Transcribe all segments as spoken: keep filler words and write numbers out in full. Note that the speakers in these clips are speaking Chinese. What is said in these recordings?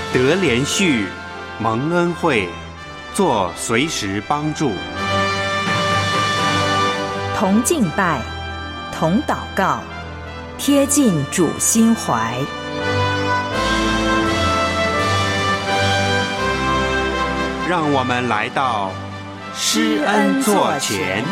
得连续，蒙恩惠，做随时帮助。 同敬拜，同祷告，贴近主心怀。 让我们来到施恩座前。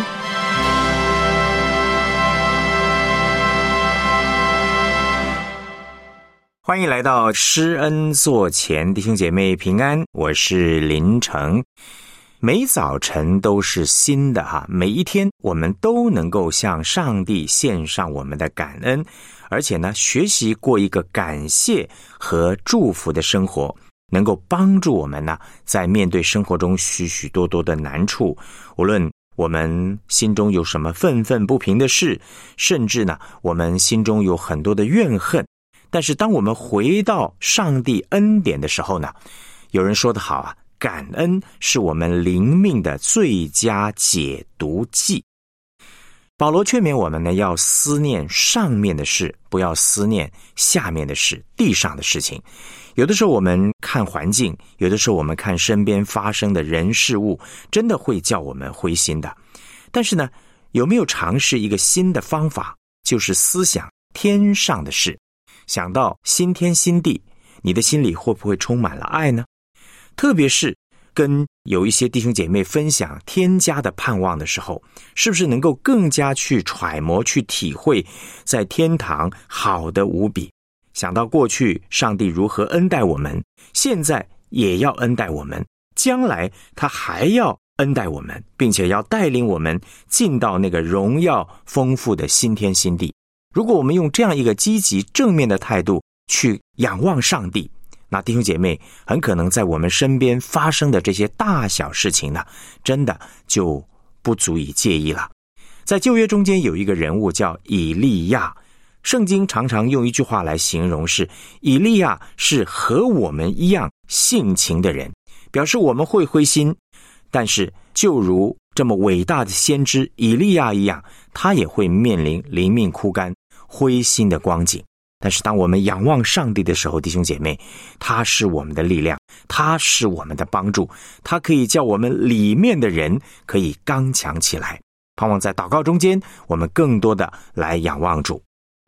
欢迎来到施恩座前，弟兄姐妹平安，我是林成。每早晨都是新的哈，每一天我们都能够向上帝献上我们的感恩，而且呢，学习过一个感谢和祝福的生活，能够帮助我们呢，在面对生活中许许多多的难处，无论我们心中有什么愤愤不平的事，甚至呢，我们心中有很多的怨恨，但是当我们回到上帝恩典的时候呢，有人说得好啊，感恩是我们灵命的最佳解毒剂。保罗劝勉我们呢，要思念上面的事，不要思念下面的事，地上的事情。有的时候我们看环境，有的时候我们看身边发生的人事物，真的会叫我们灰心的。但是呢，有没有尝试一个新的方法，就是思想天上的事，想到新天新地，你的心里会不会充满了爱呢？特别是跟有一些弟兄姐妹分享天家的盼望的时候，是不是能够更加去揣摩去体会在天堂好的无比，想到过去上帝如何恩待我们，现在也要恩待我们，将来他还要恩待我们，并且要带领我们进到那个荣耀丰富的新天新地。如果我们用这样一个积极正面的态度去仰望上帝，那弟兄姐妹，很可能在我们身边发生的这些大小事情呢，真的就不足以介意了。在旧约中间有一个人物叫以利亚，圣经常常用一句话来形容，是以利亚是和我们一样性情的人，表示我们会灰心，但是就如这么伟大的先知以利亚一样，他也会面临灵命枯干灰心的光景。但是当我们仰望上帝的时候，弟兄姐妹，他是我们的力量，他是我们的帮助，他可以叫我们里面的人可以刚强起来。盼望在祷告中间，我们更多的来仰望主。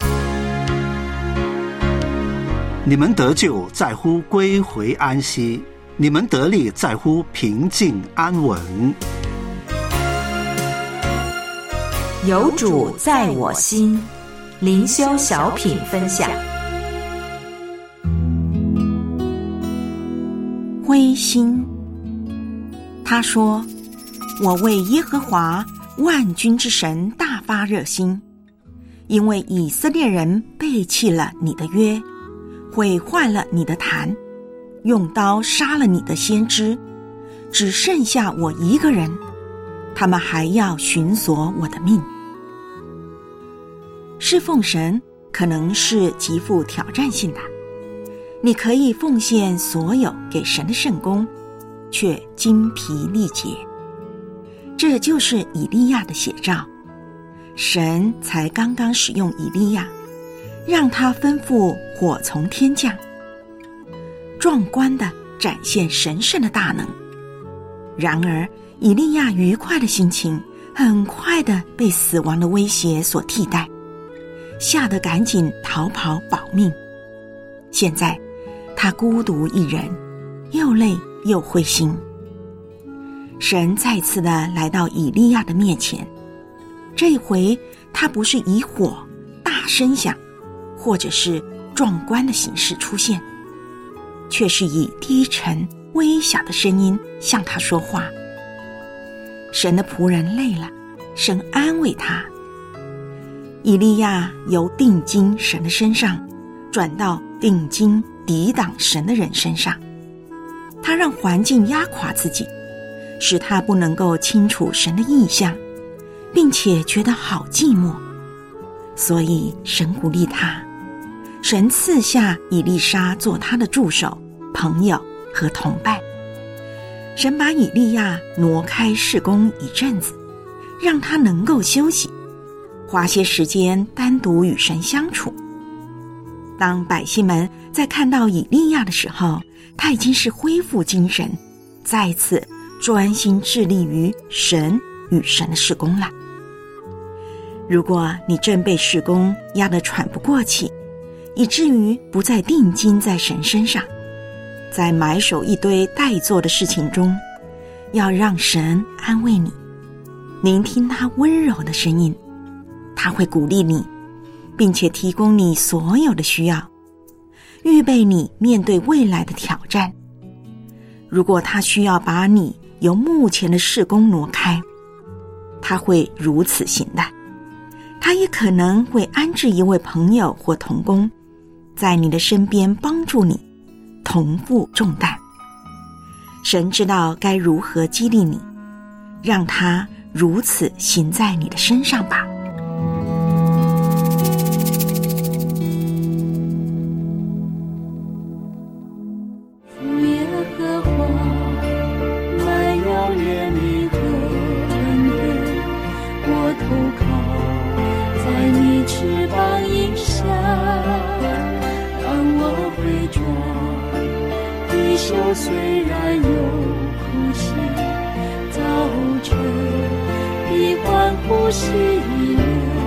你们得救在乎归回安息，你们得力在乎平静安稳。 有主在我心，灵修小品分享。 灰心，他说：我为耶和华万军之神大发热心，因为以色列人背弃了你的约，毁坏了你的坛，用刀杀了你的先知，只剩下我一个人，他们还要寻索我的命。侍奉神可能是极富挑战性的，你可以奉献所有给神的圣工，却精疲力竭。这就是以利亚的写照。神才刚刚使用以利亚，让他吩咐火从天降，壮观地展现神圣的大能。然而以利亚愉快的心情很快地被死亡的威胁所替代，吓得赶紧逃跑保命。现在他孤独一人，又累又灰心。神再次的来到以利亚的面前，这一回他不是以火大声响或者是壮观的形式出现，却是以低沉微小的声音向他说话。神的仆人累了，神安慰他。以利亚由定睛神的身上转到定睛抵挡神的人身上，他让环境压垮自己，使他不能够清楚神的意象，并且觉得好寂寞。所以神鼓励他，神赐下以利沙做他的助手、朋友和同伴。神把以利亚挪开事工一阵子，让他能够休息，花些时间单独与神相处。 当百姓们在看到以利亚的时候，他已经是恢复精神，再次专心致力于神与神的事工了。如果你正被事工压得喘不过气，以至于不再定睛在神身上，在埋首一堆待做的事情中，要让神安慰你，聆听他温柔的声音，他会鼓励你，并且提供你所有的需要，预备你面对未来的挑战。如果他需要把你由目前的事工挪开，他会如此行的。他也可能会安置一位朋友或同工在你的身边，帮助你同负重担。神知道该如何激励你，让他如此行在你的身上吧。 虽然有呼吸，早晨的欢呼喜乐，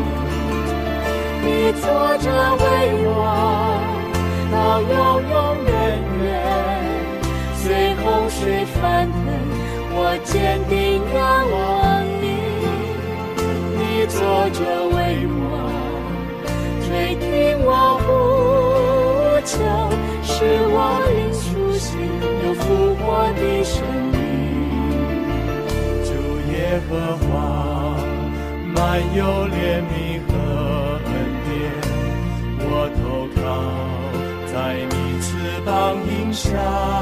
你坐着为王，到永永远远。随洪水翻腾，我坚定仰望你。你坐着为王，垂听我呼求，使我灵苏醒，有复活的生命。 主耶和华满有怜悯和恩典，我投靠在你翅膀荫下。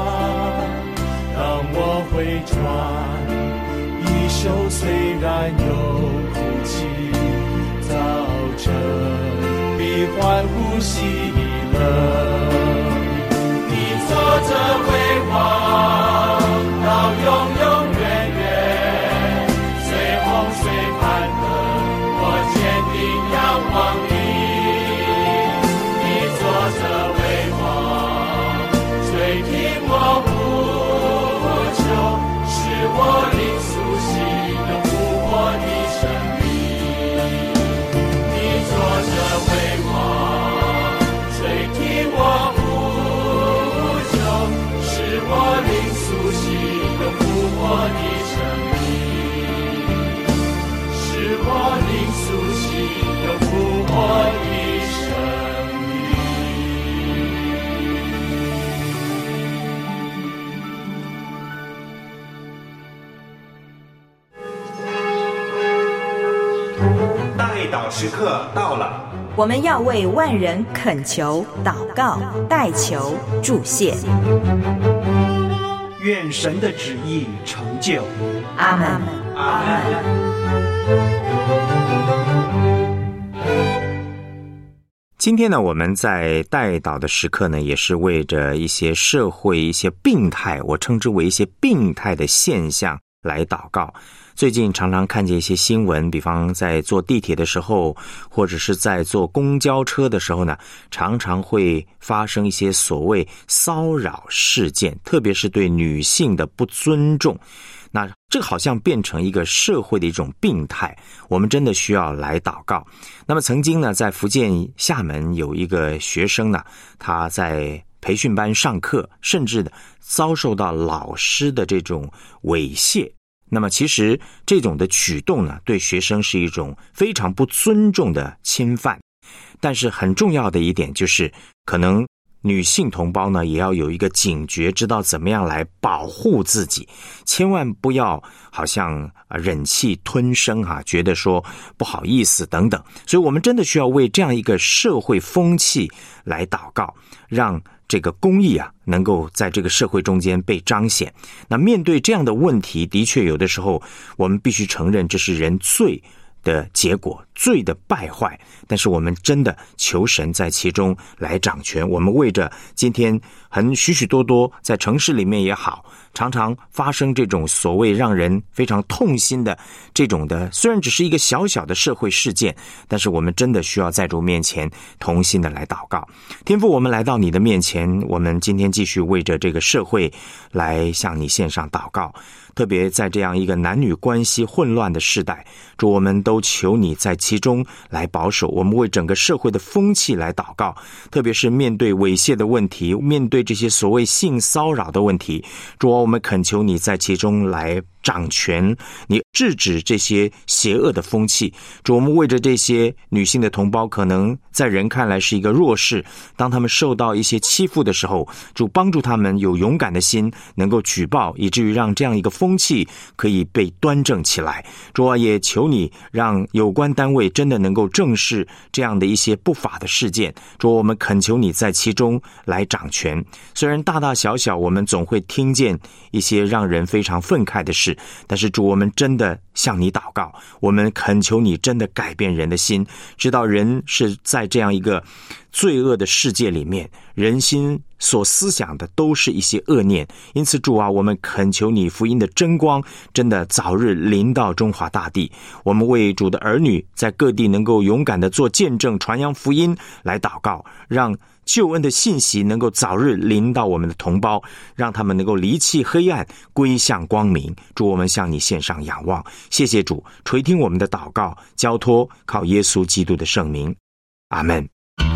当我回转，一宿虽然有哭泣，早晨必欢呼喜乐。坐着为王，到永永远远。随洪水翻腾，我坚定仰望你。你坐着为王，垂听我呼求，使我灵苏醒，有复活的生命。你坐着为王，垂听我呼求，我灵苏醒，有复活的生命，使我灵苏醒，有复活的生命。代祷时刻到了， 我们要为万人恳求、祷告、代求、祝谢。 愿神的旨意成就。 阿们。 阿们。 今天呢，我们在代祷的时刻呢，也是为着一些社会一些病态，我称之为一些病态的现象来祷告。最近常常看见一些新闻，比方在坐地铁的时候，或者是在坐公交车的时候呢，常常会发生一些所谓骚扰事件，特别是对女性的不尊重。那这好像变成一个社会的一种病态，我们真的需要来祷告。那么曾经呢，在福建厦门有一个学生呢，他在培训班上课，甚至遭受到老师的这种猥亵。那么其实这种的举动呢，对学生是一种非常不尊重的侵犯。但是很重要的一点就是，可能女性同胞呢也要有一个警觉，知道怎么样来保护自己，千万不要好像忍气吞声哈、啊，觉得说不好意思等等。所以我们真的需要为这样一个社会风气来祷告，让这个公义啊能够在这个社会中间被彰显。那面对这样的问题，的确有的时候我们必须承认这是人罪的结果，罪的败坏，但是我们真的求神在其中来掌权。我们为着今天很许许多多在城市里面也好，常常发生这种所谓让人非常痛心的这种的，虽然只是一个小小的社会事件，但是我们真的需要在主面前同心的来祷告。天父，我们来到你的面前，我们今天继续为着这个社会来向你献上祷告，特别在这样一个男女关系混乱的时代，主，我们都求你在其中来保守。我们为整个社会的风气来祷告，特别是面对猥亵的问题，面对这些所谓性骚扰的问题，主啊，我们恳求你在其中来掌权，你制止这些邪恶的风气。主，我们为着这些女性的同胞，可能在人看来是一个弱势，当他们受到一些欺负的时候，主帮助他们有勇敢的心，能够举报，以至于让这样一个风气可以被端正起来。主啊，也求你让有关单位真的能够正视这样的一些不法的事件。主，我们恳求你在其中来掌权。虽然大大小小我们总会听见一些让人非常愤慨的事，但是主，我们真的向你祷告，我们恳求你真的改变人的心，知道人是在这样一个罪恶的世界里面，人心所思想的都是一些恶念。因此主啊，我们恳求你福音的真光真的早日临到中华大地。我们为主的儿女在各地能够勇敢的做见证，传扬福音来祷告，让救恩的信息能够早日临到我们的同胞，让他们能够离弃黑暗，归向光明。主，我们向你献上仰望，谢谢主垂听我们的祷告，交托靠耶稣基督的圣名，阿们。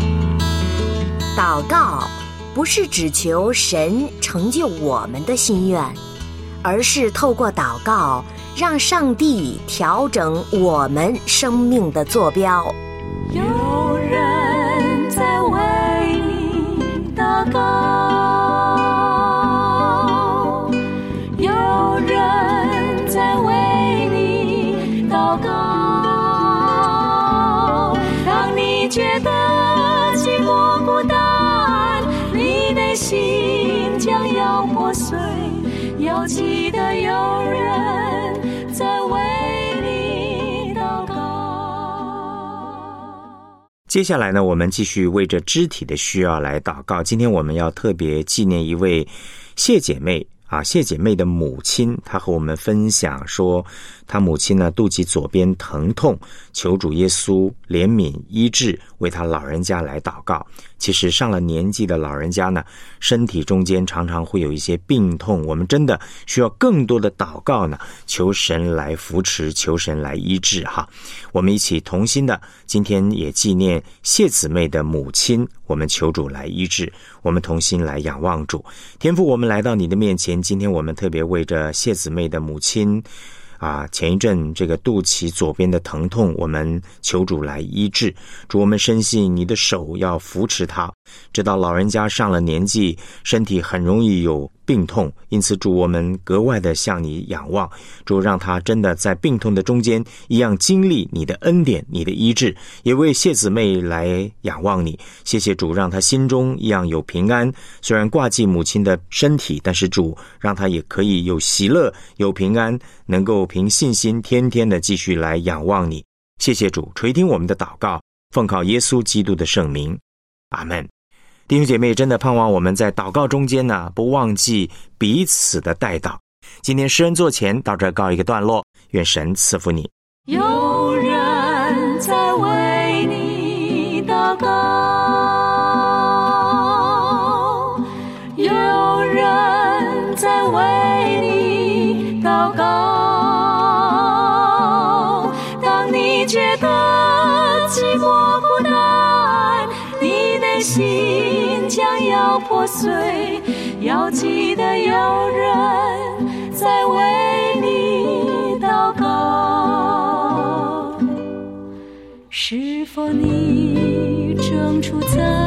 祷告不是只求神成就我们的心愿，而是透过祷告让上帝调整我们生命的坐标。 有人在为你祷告，有人在为你祷告。当你觉得寂寞孤单，你的心将要破碎，要记得有人在为你祷告。 接下来呢，我们继续为着肢体的需要来祷告。今天我们要特别纪念一位谢姐妹啊，谢姐妹的母亲，她和我们分享说，她母亲呢肚脐左边疼痛，求主耶稣怜悯医治，为她老人家来祷告。其实上了年纪的老人家呢，身体中间常常会有一些病痛，我们真的需要更多的祷告呢，求神来扶持，求神来医治哈。我们一起同心的，今天也纪念谢姊妹的母亲，我们求主来医治，我们同心来仰望主。天父，我们来到你的面前，今天我们特别为着谢姊妹的母亲啊，前一阵这个肚脐左边的疼痛，我们求主来医治。主，我们深信你的手要扶持他，知道老人家上了年纪，身体很容易有病痛，因此主，我们格外的向你仰望。主，让他真的在病痛的中间一样经历你的恩典，你的医治，也为谢姊妹来仰望你。谢谢主，让他心中一样有平安，虽然挂记母亲的身体，但是主让他也可以有喜乐，有平安，能够凭信心天天的继续来仰望你。谢谢主垂听我们的祷告，奉靠耶稣基督的圣名，阿们。弟兄姐妹，真的盼望我们在祷告中间呢，不忘记彼此的代祷。今天施恩座前到这告一个段落，愿神赐福你。 有人在为你祷告，有人在为你祷告。当你觉得寂寞孤单，你的心将要破碎，要记得有人在为你祷告。是否你正处在